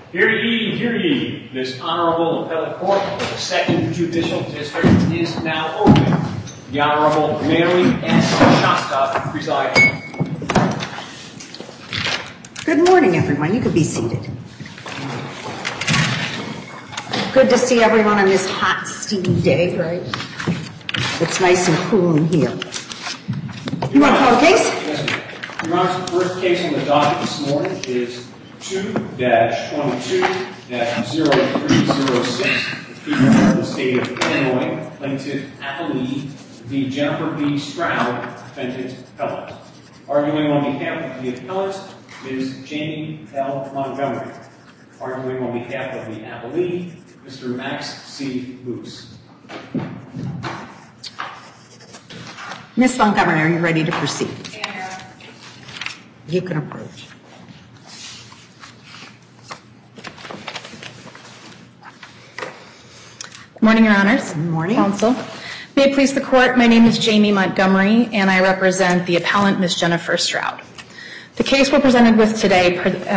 Hear ye, this Honorable Appellate Court of the 2nd Judicial District is now open. The Honorable Mary S. Shasta presiding. Good morning, everyone. You can be seated. Good to see everyone on this hot, steamy day, right? It's nice and cool in here. You want to call the case? Yes, ma'am. Your Honor, the first case on the docket this morning is 2-22-0306, the people of the state of Illinois, plaintiff Appellee v. Jennifer B. Stroud, defendant appellant. Arguing on behalf of the appellant, Ms. Jamie L. Montgomery. Arguing on behalf of the appellee, Mr. Max C. Luce. Ms. Montgomery, are you ready to proceed? Yeah. You can approach. Good morning, Your Honors. Good morning. Counsel. May it please the Court, my name is Jamie Montgomery, and I represent the appellant, Ms. Jennifer Stroud. The case we're presented with today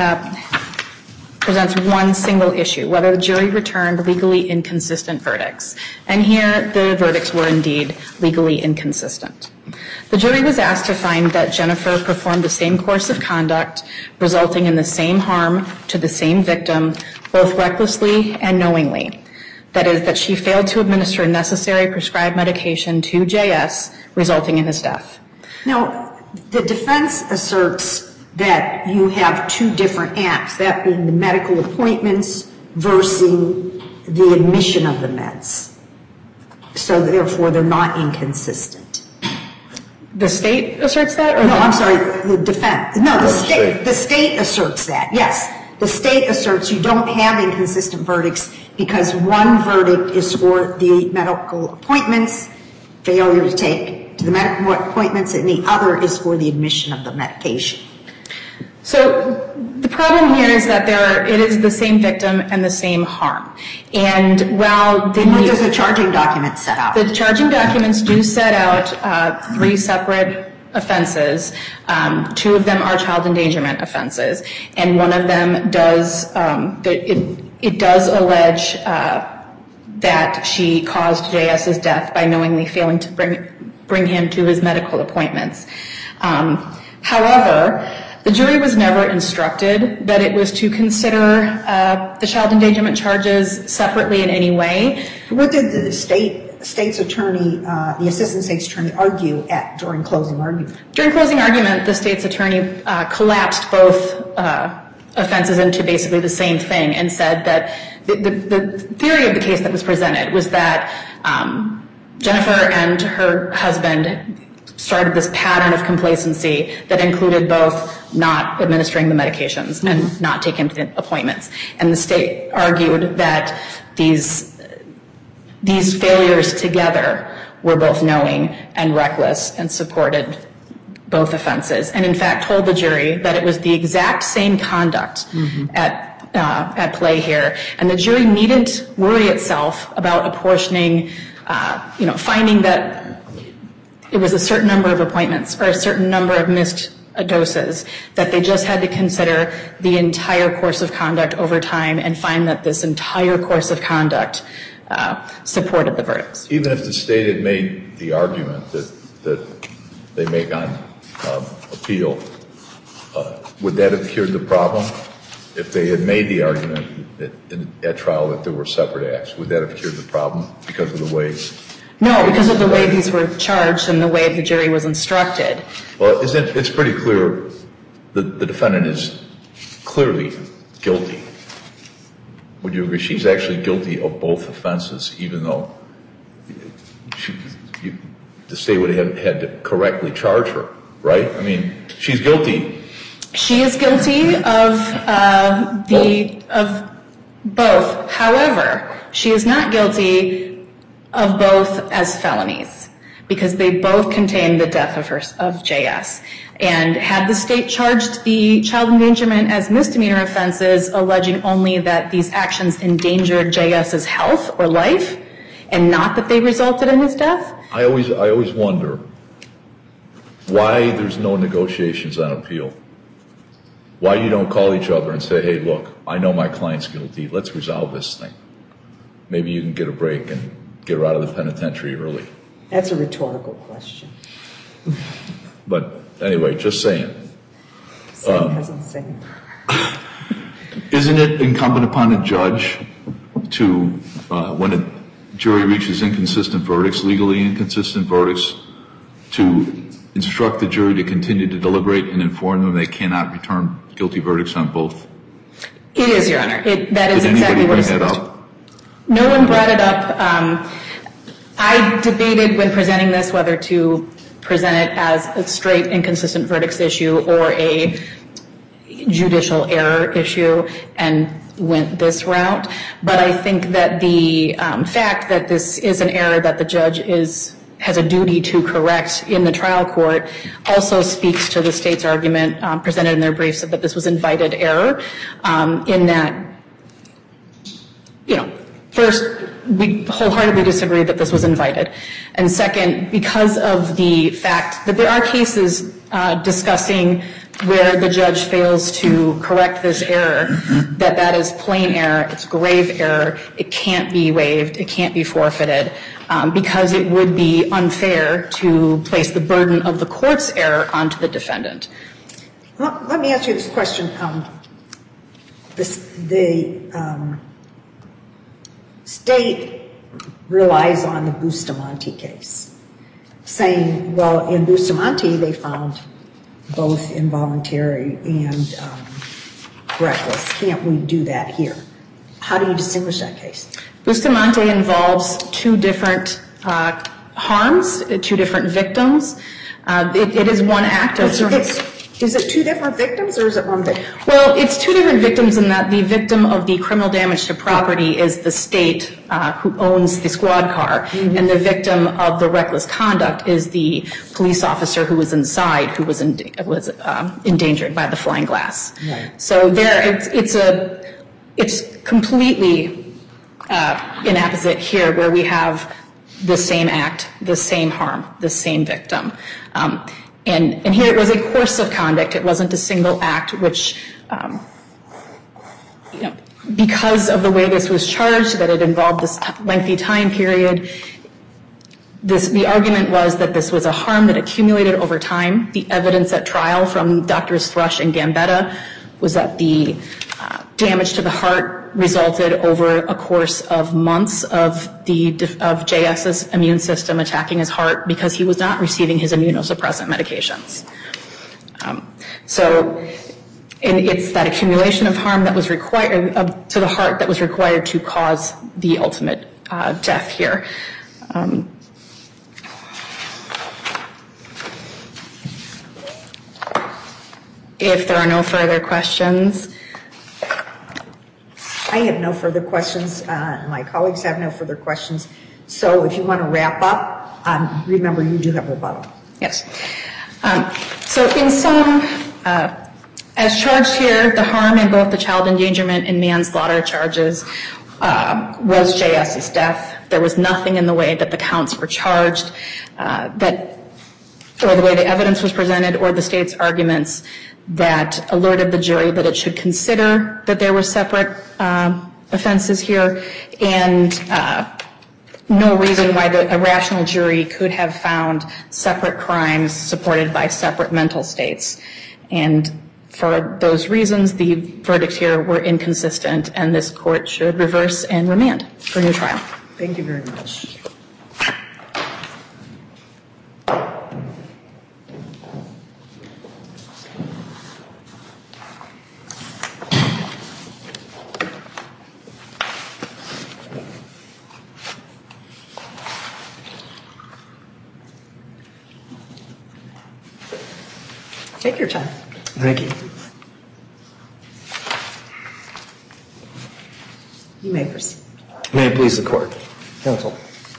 presents one single issue, whether the jury returned legally inconsistent verdicts. And here, the verdicts were indeed legally inconsistent. The jury was asked to find that Jennifer performed the same course of conduct, resulting in the same harm to the same victim, both recklessly and knowingly. That is, that she failed to administer necessary prescribed medication to J.S., resulting in his death. Now, the defense asserts that you have two different acts, that being the medical appointments versus the admission of the meds. So, therefore, they're not inconsistent. The state asserts that? Or no, I'm sorry, the defense. No, the state asserts that, yes. The state asserts you don't have inconsistent verdicts because one verdict is for the medical appointments, failure to take to the medical appointments, and the other is for the admission of the medication. So the problem here is that it is the same victim and the same harm. And while what does the charging document set out? The charging documents do set out 3 separate offenses. 2 of them are child endangerment offenses, and one of them does it does allege that she caused J.S.'s death by knowingly failing to bring him to his medical appointments. However, the jury was never instructed that it was to consider the child endangerment charges separately in any way. What did the state's attorney, the assistant state's attorney, argue during closing argument? During closing argument, the state's attorney collapsed both offenses into basically the same thing and said that the theory of the case that was presented was that Jennifer and her husband started this pattern of complacency that included both not administering the medications and not taking him to the appointments. And the state argued that these failures together were both knowing and reckless and supported both offenses, and in fact told the jury that it was the exact same conduct at play here. And the jury needn't worry itself about apportioning, finding that it was a certain number of appointments or a certain number of missed doses, that they just had to consider the entire course of conduct over time and find that this entire course of conduct supported the verdicts. Even if the state had made the argument that they make on appeal, would that have cured the problem? If they had made the argument at trial that there were separate acts, would that have cured the problem because of the way? No, because of the way these were charged and the way the jury was instructed. Well, it's pretty clear the defendant is clearly guilty. Would you agree she's actually guilty of both offenses, even though the state would have had to correctly charge her, right? I mean, she's guilty. She is guilty of both. However, she is not guilty of both as felonies because they both contain the death of J.S. And had the state charged the child endangerment as misdemeanor offenses, alleging only that these actions endangered J.S.'s health or life and not that they resulted in his death? I always wonder why there's no negotiations on appeal. why you don't call each other and say, hey, look, I know my client's guilty. Let's resolve this thing. Maybe you can get a break and get her out of the penitentiary early. That's a rhetorical question. But anyway, just saying. Isn't it incumbent upon a judge to, when a jury reaches inconsistent verdicts, legally inconsistent verdicts, to instruct the jury to continue to deliberate and inform them they cannot return guilty verdicts on both? It is, Your Honor. That is Did exactly what anybody it's bring that supposed up? to. No one brought it up. I debated when presenting this whether to present it as a straight inconsistent verdicts issue or a judicial error issue and went this route. But I think that the fact that this is an error that the judge has a duty to correct in the trial court also speaks to the state's argument presented in their briefs that this was invited error in that, first, we wholeheartedly disagree that this was invited. And second, because of the fact that there are cases discussing where the judge fails to correct this error, that is plain error, it's grave error, it can't be waived, it can't be forfeited, because it would be unfair to place the burden of the court's error onto the defendant. Well, let me ask you this question. The state relies on the Bustamante case, saying, well, in Bustamante they found both involuntary and reckless. Can't we do that here? How do you distinguish that case? Bustamante involves two different harms, two different victims. It is one act of... Is it two different victims or is it one victim? Well, it's two different victims in that the victim of the criminal damage to property is the state who owns the squad car, and the victim of the reckless conduct is the police officer who was inside, who was endangered by the flying glass. Right. So it's completely inapposite here, where we have the same act, the same harm, the same victim. And here it was a course of conduct. It wasn't a single act, which, because of the way this was charged, that it involved this lengthy time period, the argument was that this was a harm that accumulated over time. The evidence at trial from Drs. Thrush and Gambetta was that the damage to the heart resulted over a course of months of JS's immune system attacking his heart because he was not receiving his immunosuppressant medications. And it's that accumulation of harm that was required to the heart that was required to cause the ultimate death here. If there are no further questions. I have no further questions. My colleagues have no further questions. So if you want to wrap up, remember you do have rebuttal. Yes. So in sum, as charged here, the harm in both the child endangerment and manslaughter charges was JS's death. There was nothing in the way that the counts were charged, or the way the evidence was presented, or the state's arguments that alerted the jury that it should consider that there were separate offenses here, and no reason why a rational jury could have found separate crimes supported by separate mental states. And for those reasons, the verdicts here were inconsistent, and this court should reverse and remand for a new trial. Thank you very much. Take your time. Thank you. You may proceed. May it please the court. Counsel.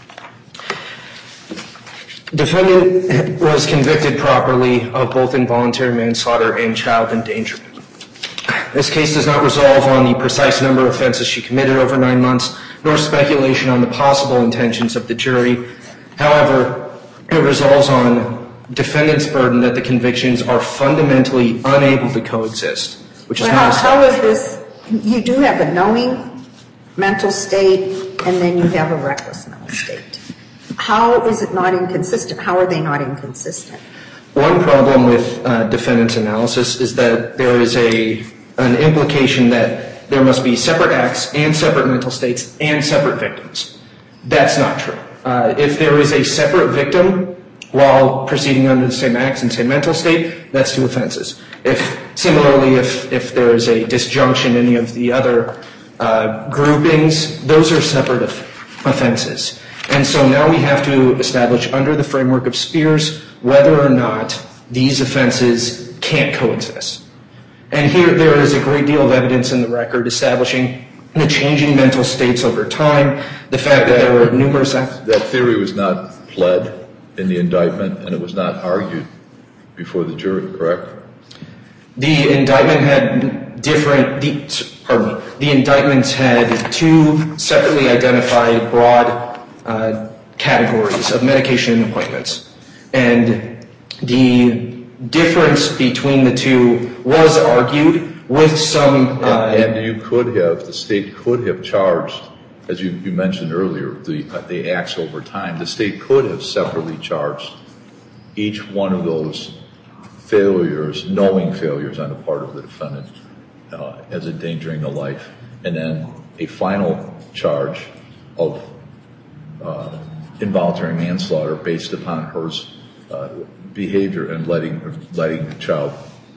Defendant was convicted properly of both involuntary manslaughter and child endangerment. This case does not resolve on the precise number of offenses she committed over 9 months, nor speculation on the possible intentions of the jury. However, it resolves on defendant's burden that the convictions are fundamentally unable to coexist. which is Well, not how established. is this, you do have a knowing mental state, and then you have a reckless mental state. How is it not inconsistent? How are they not inconsistent? One problem with defendant's analysis is that there is an implication that there must be separate acts and separate mental states and separate victims. That's not true. If there is a separate victim while proceeding under the same acts and same mental state, that's two offenses. Similarly, if there is a disjunction in any of the other groupings, those are separate offenses. And so now we have to establish under the framework of Spears whether or not these offenses can't coexist. And here there is a great deal of evidence in the record establishing the changing mental states over time, the fact that there were numerous acts. That theory was not pled in the indictment, and it was not argued before the jury, correct? The indictment had the indictments had two separately identified broad categories of medication and appointments. And the difference between the two was argued with some... and you could have, the state could have charged, as you mentioned earlier, the acts over time. The state could have separately charged each one of those failures, knowing failures on the part of the defendant as endangering the life, and then a final charge of involuntary manslaughter based upon her behavior and letting the child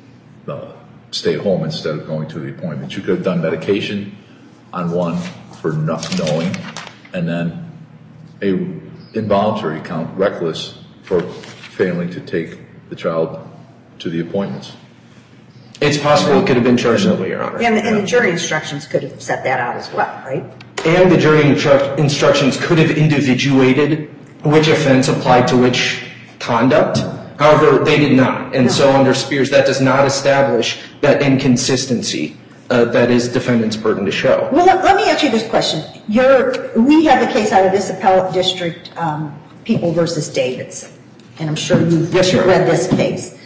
stay home instead of going to the appointment. You could have done medication on one for not knowing, and then a involuntary count, reckless, for failing to take the child to the appointments. It's possible it could have been charged that way, Your Honor. And the jury instructions could have set that out as well, right? And the jury instructions could have individuated which offense applied to which conduct. However, they did not. And so under Spears, that does not establish that inconsistency that is defendant's burden to show. Well, let me ask you this question. We have a case out of this appellate district, People v. Davidson, and I'm sure you've read this case.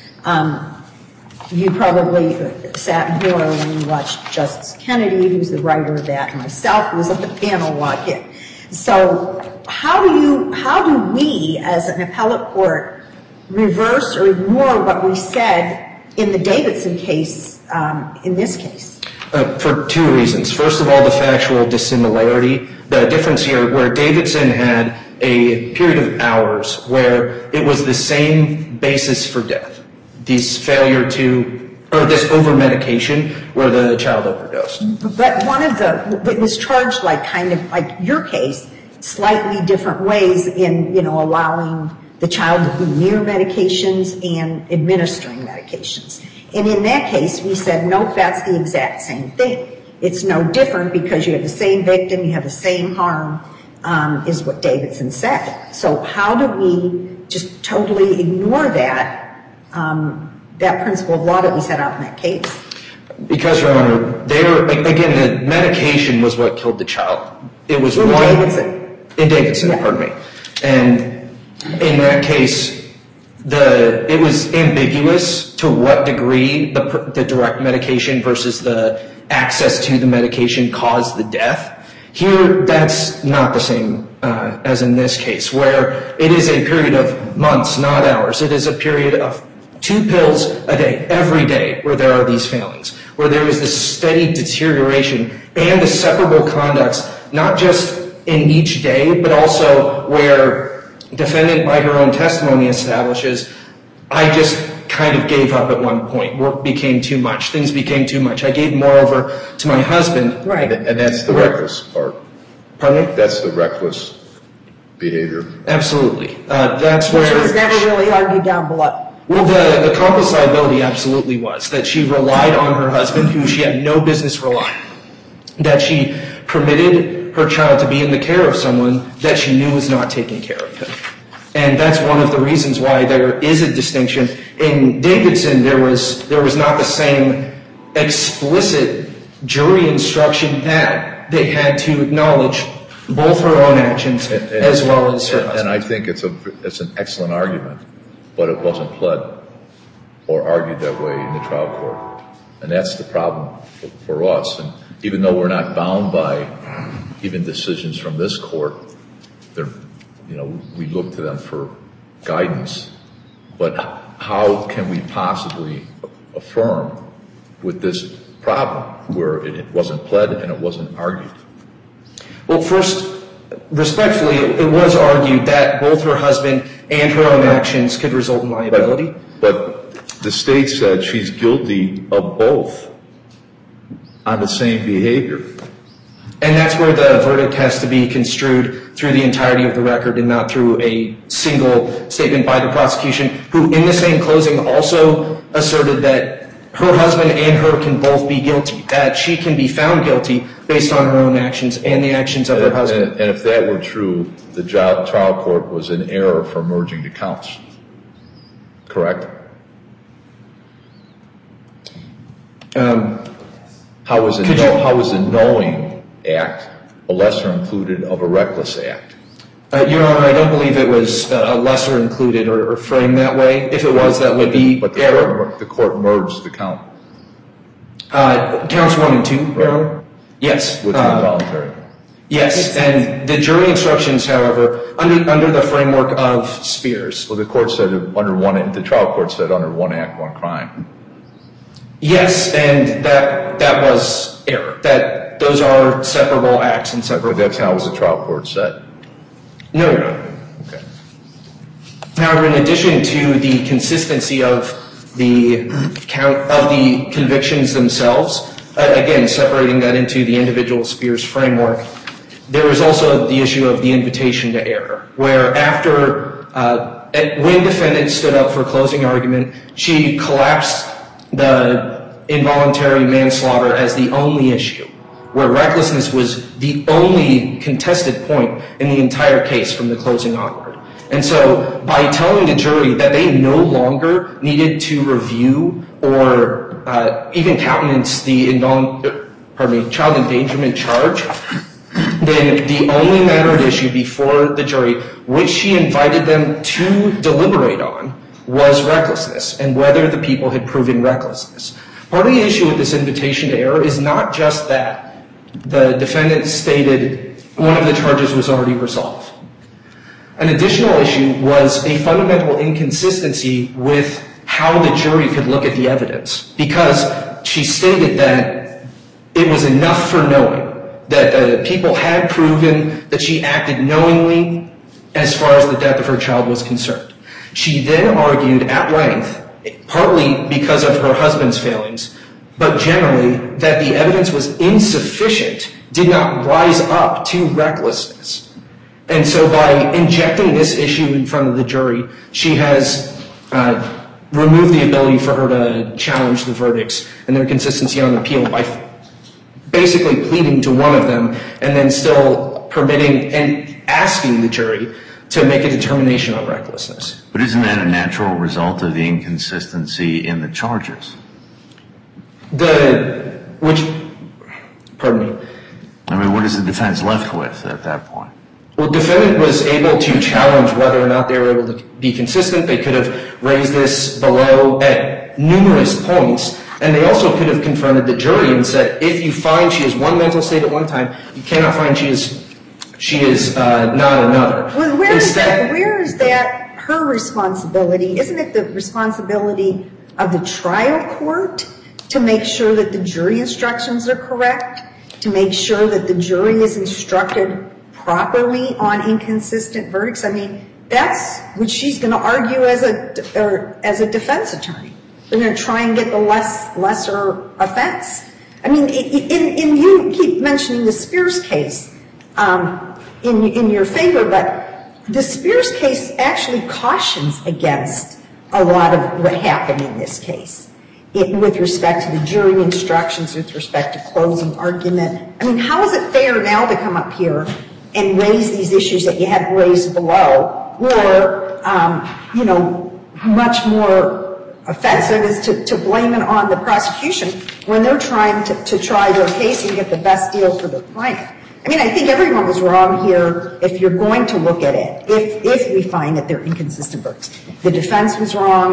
You probably sat in here when you watched Justice Kennedy, who's the writer of that, and myself, who was at the panel watching. So how do we, as an appellate court, reverse or ignore what we said in the Davidson case, in this case? For two reasons. First of all, the factual dissimilarity. The difference here, where Davidson had a period of hours where it was the same basis for death. This over-medication where the child overdosed. But it was charged like your case, slightly different ways in, allowing the child to be near medications and administering medications. And in that case, we said, nope, that's the exact same thing. It's no different because you have the same victim, you have the same harm, is what Davidson said. So how do we just totally ignore that principle of law that we set out in that case? Because, Your Honor, again, the medication was what killed the child. It was In Davidson, yeah. Pardon me. And in that case, it was ambiguous to what degree the direct medication versus the access to the medication caused the death. Here, that's not the same as in this case, where it is a period of months, not hours. It is a period of 2 pills a day, every day, where there are these failings, where there is this steady deterioration and the separable conducts, not just in each day, but also where defendant, by her own testimony, establishes, I just kind of gave up at one point. Work became too much. Things became too much. I gave more over to my husband. Right. And that's the reckless part. Pardon me? That's the reckless behavior. Absolutely. That's where... Which was never really argued down below. Well, the accomplice liability absolutely was, that she relied on her husband, who she had no business relying on, that she permitted her child to be in the care of someone that she knew was not taking care of him. And that's one of the reasons why there is a distinction. In Davidson, there was not the same explicit jury instruction that they had to acknowledge both her own actions as well as her husband. And I think it's an excellent argument, but it wasn't pled or argued that way in the trial court. And that's the problem for us. And even though we're not bound by even decisions from this court, we look to them for guidance. But how can we possibly affirm with this problem where it wasn't pled and it wasn't argued? Well, first, respectfully, it was argued that both her husband and her own actions could result in liability. But the state said she's guilty of both on the same behavior. And that's where the verdict has to be construed through the entirety of the record and not through a single statement by the prosecution, who in the same closing also asserted that her husband and her can both be guilty, that she can be found guilty based on her own actions and the actions of her husband. And if that were true, the trial court was in error for merging the counts. Correct? How is a knowing act a lesser included of a reckless act? Your Honor, I don't believe it was a lesser included or framed that way. If it was, that would be error. But the court merged the count. Counts 1 and 2, Your Honor? Yes. Which is involuntary. Yes, and the jury instructions, however, under the framework of Spears. Well, the court said the trial court said under one act, one crime. Yes, and that was error. That those are separable acts and separable But that's not what the trial court said. No, Your Honor. Okay. However, in addition to the consistency of the convictions themselves, again, separating that into the individual Spears framework, there is also the issue of the invitation to error, where when defendant stood up for closing argument, she collapsed the involuntary manslaughter as the only issue, where recklessness was the only contested point in the entire case from the closing onward. And so by telling the jury that they no longer needed to review or even countenance the child endangerment charge, then the only matter at issue before the jury, which she invited them to deliberate on, was recklessness and whether the people had proven recklessness. Part of the issue with this invitation to error is not just that the defendant stated one of the charges was already resolved. An additional issue was a fundamental inconsistency with how the jury could look at the evidence, because she stated that it was enough for knowing that the people had proven that she acted knowingly as far as the death of her child was concerned. She then argued at length, partly because of her husband's failings, but generally that the evidence was insufficient, did not rise up to recklessness. And so by injecting this issue in front of the jury, she has removed the ability for her to challenge the verdicts and their consistency on appeal by basically pleading to one of them and then still permitting and asking the jury to make a determination on recklessness. But isn't that a natural result of the inconsistency in the charges? Pardon me? I mean, what is the defense left with at that point? Well, the defendant was able to challenge whether or not they were able to be consistent. They could have raised this below at numerous points, and they also could have confronted the jury and said, if you find she has one mental state at one time, you cannot find she is not another. Well, where is that her responsibility? Isn't it the responsibility of the trial court to make sure that the jury instructions are correct, to make sure that the jury is instructed properly on inconsistent verdicts? I mean, that's what she's going to argue as a defense attorney. They're going to try and get the lesser offense. I mean, you keep mentioning the Spears case in your favor, but the Spears case actually cautions against a lot of what happened in this case with respect to the jury instructions, with respect to closing argument. I mean, how is it fair now to come up here and raise these issues that you had raised below, or, much more offensive is to blame it on the prosecution when they're trying to try their case and get the best deal for the client? I mean, I think everyone was wrong here if you're going to look at it, if we find that they're inconsistent verdicts. The defense was wrong.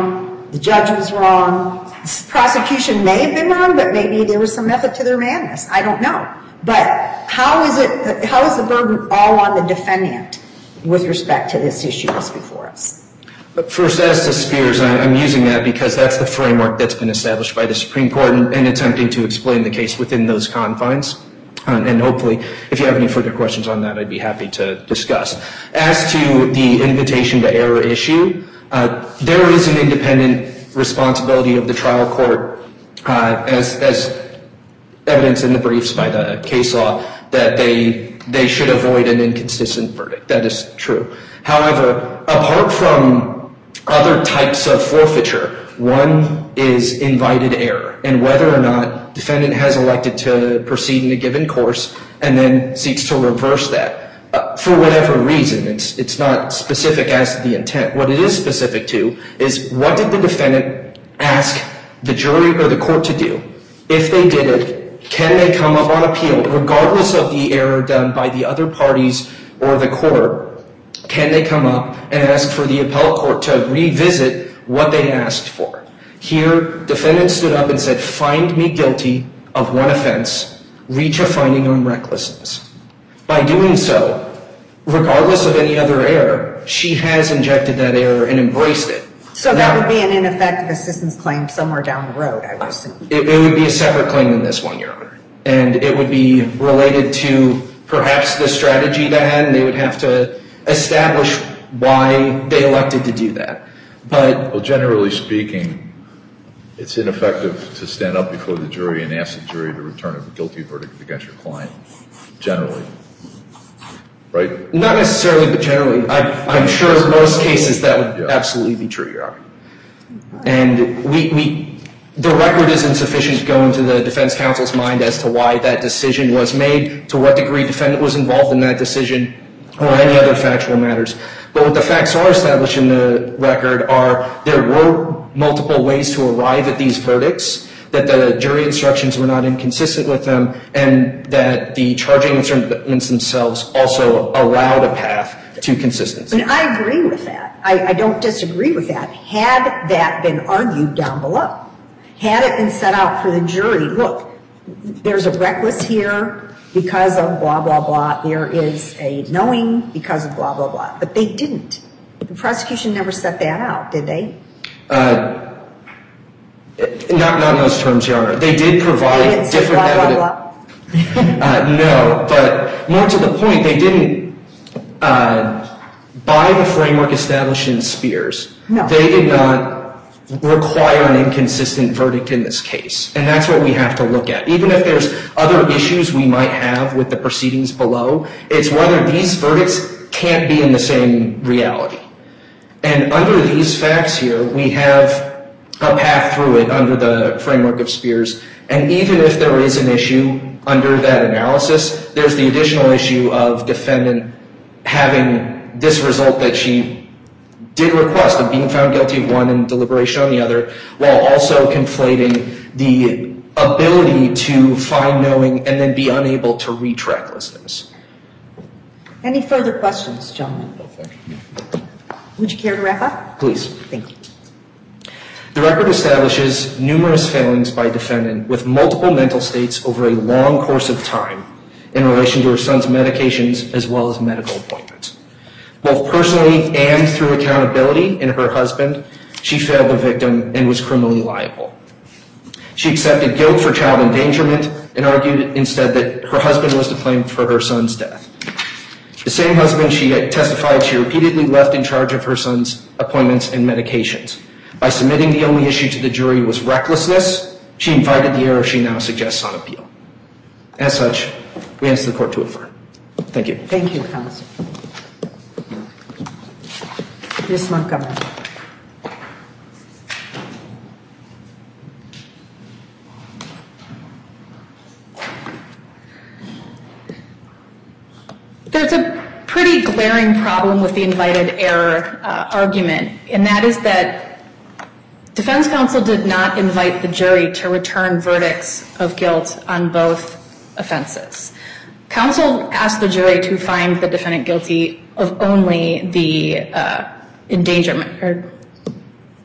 the judge was wrong. The prosecution may have been wrong, but maybe there was some method to their madness. I don't know. But how is the burden all on the defendant with respect to this issue that's before us? First, as to Spears, I'm using that because that's the framework that's been established by the Supreme Court and attempting to explain the case within those confines. And hopefully, if you have any further questions on that, I'd be happy to discuss. As to the invitation to error issue, there is an independent responsibility of the trial court, as evidence in the briefs by the case law, that they should avoid an inconsistent verdict. That is true. However, apart from other types of forfeiture, one is invited error, and whether or not defendant has elected to proceed in a given course and then seeks to reverse that. For whatever reason, it's not specific as to the intent. What it is specific to is what did the defendant ask the jury or the court to do? If they did it, can they come up on appeal, regardless of the error done by the other parties or the court? Can they come up and ask for the appellate court to revisit what they asked for? Here, defendant stood up and said, find me guilty of one offense, reach a finding on recklessness. By doing so, regardless of any other error, she has injected that error and embraced it. So that would be an ineffective assistance claim somewhere down the road, I would assume. It would be a separate claim than this one, Your Honor. And it would be related to perhaps the strategy they had, and they would have to establish why they elected to do that. But, well, generally speaking, it's ineffective to stand up before the jury and ask the jury to return a guilty verdict against your client. Generally. Right? Not necessarily, but generally. I'm sure in most cases that would absolutely be true, Your Honor. And the record isn't sufficient to go into the defense counsel's mind as to why that decision was made, to what degree defendant was involved in that decision, or any other factual matters. But what the facts are established in the record are there were multiple ways to arrive at these verdicts, that the jury instructions were not inconsistent with them, and that the charging instruments themselves also allowed a path to consistency. And I agree with that. I don't disagree with that. Had that been argued down below, had it been set out for the jury, look, there's a reckless here because of blah, blah, blah. There is a knowing because of blah, blah, blah. But they didn't. The prosecution never set that out, did they? Not in those terms, Your Honor. They did provide different evidence. No, but more to the point, they didn't, by the framework established in Spears, they did not require an inconsistent verdict in this case. And that's what we have to look at. Even if there's other issues we might have with the proceedings below, it's whether these verdicts can't be in the same reality. And under these facts here, we have a path through it under the framework of Spears. And even if there is an issue under that analysis, there's the additional issue of defendant having this result that she did request of being found guilty of one and deliberation on the other, while also conflating the ability to find knowing and then be unable to reach recklessness. Any further questions, gentlemen? No, thank you. Would you care to wrap up? Please. Thank you. The record establishes numerous failings by defendant with multiple mental states over a long course of time in relation to her son's medications as well as medical appointments. Both personally and through accountability in her husband, she failed the victim and was criminally liable. She accepted guilt for child endangerment and argued instead that her husband was to blame for her son's death. The same husband she had testified she repeatedly left in charge of her son's appointments and medications. By submitting the only issue to the jury was recklessness, she invited the error she now suggests on appeal. As such, we ask the court to affirm. Thank you. Thank you, counsel. Ms. Montgomery. There's a pretty glaring problem with the invited error argument, and that is that defense counsel did not invite the jury to return verdicts of guilt on both offenses. Counsel asked the jury to find the defendant guilty of only the endangerment or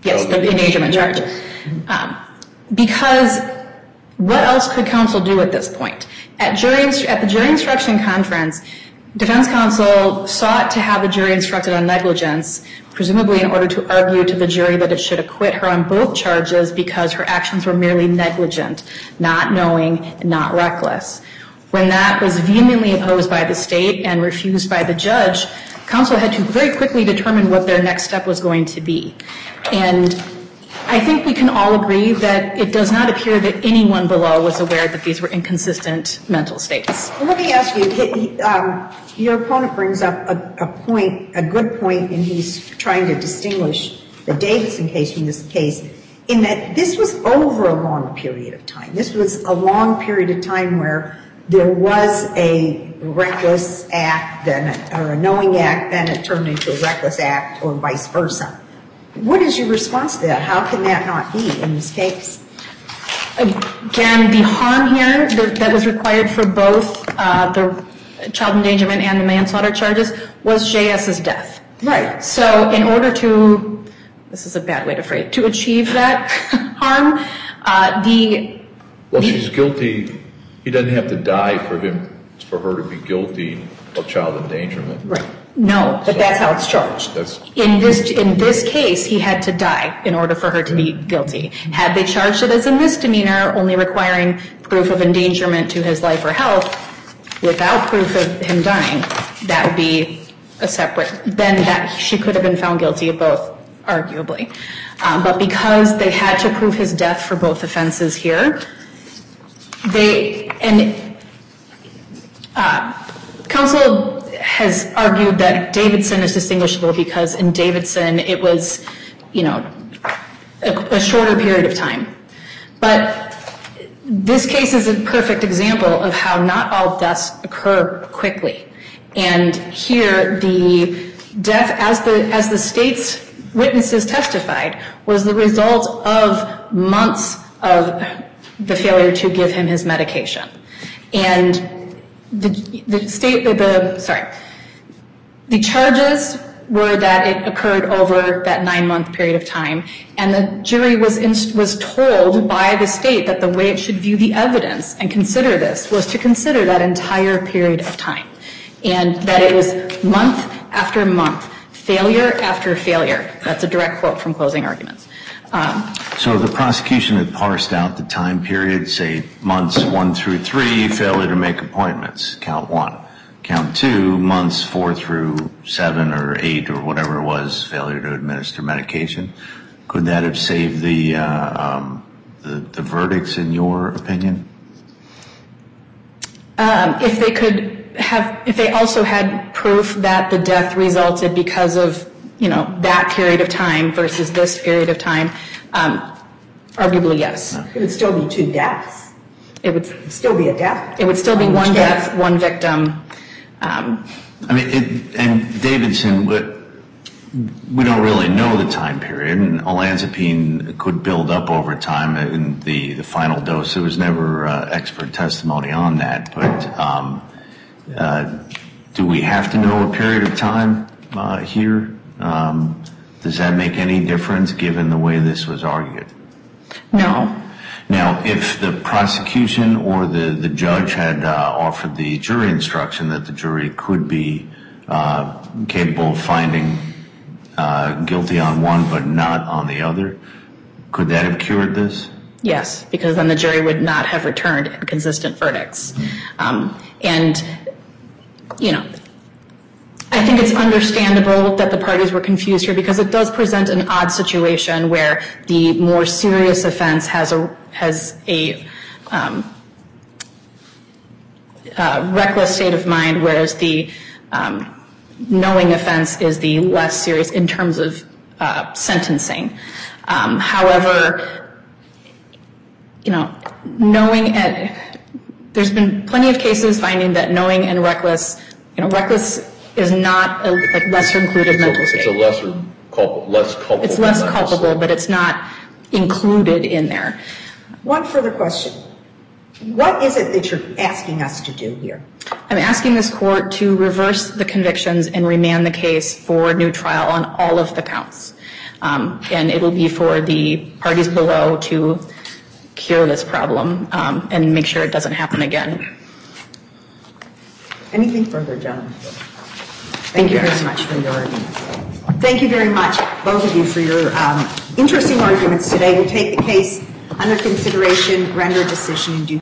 Yes, the endangerment charge. Because what else could counsel do at this point? At the jury instruction conference, defense counsel sought to have the jury instructed on negligence, presumably in order to argue to the jury that it should acquit her on both charges because her actions were merely negligent, not knowing, and not reckless. When that was vehemently opposed by the state and refused by the judge, counsel had to very quickly determine what their next step was going to be. And I think we can all agree that it does not appear that anyone below was aware that these were inconsistent mental states. Well, let me ask you, your opponent brings up a good point, and he's trying to distinguish the Davidson case from this case, in that this was over a long period of time. This was a long period of time where there was a reckless act, or a knowing act, then it turned into a reckless act, or vice versa. What is your response to that? How can that not be in this case? Again, the harm here that was required for both the child endangerment and the manslaughter charges was J.S.'s death. Right. So in order to, this is a bad way to phrase it, to achieve that harm, Well, she's guilty. He doesn't have to die for her to be guilty of child endangerment. Right. No. But that's how it's charged. In this case, he had to die in order for her to be guilty. Had they charged it as a misdemeanor, only requiring proof of endangerment to his life or health, without proof of him dying, that would be a separate, then that she could have been found guilty of both, arguably. But because they had to prove his death for both offenses here, counsel has argued that Davidson is distinguishable because in Davidson it was, a shorter period of time. But this case is a perfect example of how not all deaths occur quickly. And here, the death, as the state's witnesses testified, was the result of months of the failure to give him his medication. And the charges were that it occurred over that 9-month period of time, and the jury was told by the state that the way it should view the evidence and consider this was to consider that entire period of time, and that it was month after month, failure after failure. That's a direct quote from closing arguments. So the prosecution had parsed out the time period, say months 1 through 3, failure to make appointments, count 1. Count 2, months 4 through 7 or 8 or whatever it was, failure to administer medication. Could that have saved the verdicts, in your opinion? If they also had proof that the death resulted because of, that period of time versus this period of time, arguably yes. It would still be 2 deaths. It would still be a death. It would still be 1 death, 1 victim. And Davidson, we don't really know the time period, and olanzapine could build up over time in the final dose. There was never expert testimony on that, but do we have to know a period of time here? Does that make any difference given the way this was argued? No. Now, if the prosecution or the judge had offered the jury instruction that the jury could be capable of finding guilty on one but not on the other, could that have cured this? Yes, because then the jury would not have returned inconsistent verdicts. I think it's understandable that the parties were confused here because it does present an odd situation where the more serious offense has a reckless state of mind, whereas the knowing offense is the less serious in terms of sentencing. However, there's been plenty of cases finding that knowing and reckless is not a lesser included mental state. It's a less culpable. It's less culpable, but it's not included in there. One further question. What is it that you're asking us to do here? I'm asking this court to reverse the convictions and remand the case for new trial on all of the counts. And it will be for the parties below to cure this problem and make sure it doesn't happen again. Anything further, gentlemen? Thank you very much for your arguments. Thank you very much, both of you, for your interesting arguments today. We'll take the case under consideration, render a decision in due